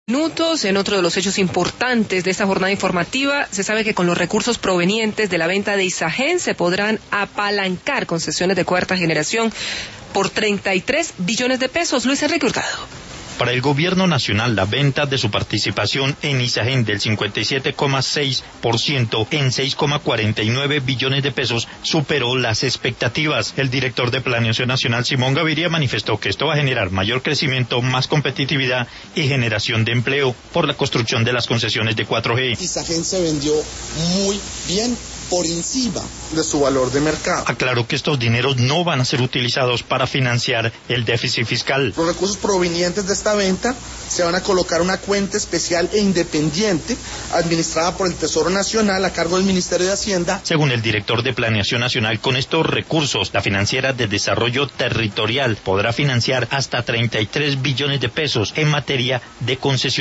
Minutos. En otro de los hechos importantes de esta jornada informativa, se sabe que con los recursos provenientes de la venta de Isagen se podrán apalancar concesiones de cuarta generación por 33 billones de pesos. Luis Enrique Hurtado. Para el gobierno nacional, la venta de su participación en Isagen del 57,6% en 6,49 billones de pesos superó las expectativas. El director de Planeación Nacional, Simón Gaviria, manifestó que esto va a generar mayor crecimiento, más competitividad y generación de empleo por la construcción de las concesiones de 4G. Isagen se vendió muy bien, por encima de su valor de mercado. Aclaró que estos dineros no van a ser utilizados para financiar el déficit fiscal. Los recursos provenientes de esta venta se van a colocar en una cuenta especial e independiente administrada por el Tesoro Nacional a cargo del Ministerio de Hacienda. Según el director de Planeación Nacional, con estos recursos, la Financiera de Desarrollo Territorial podrá financiar hasta 33 billones de pesos en materia de concesiones.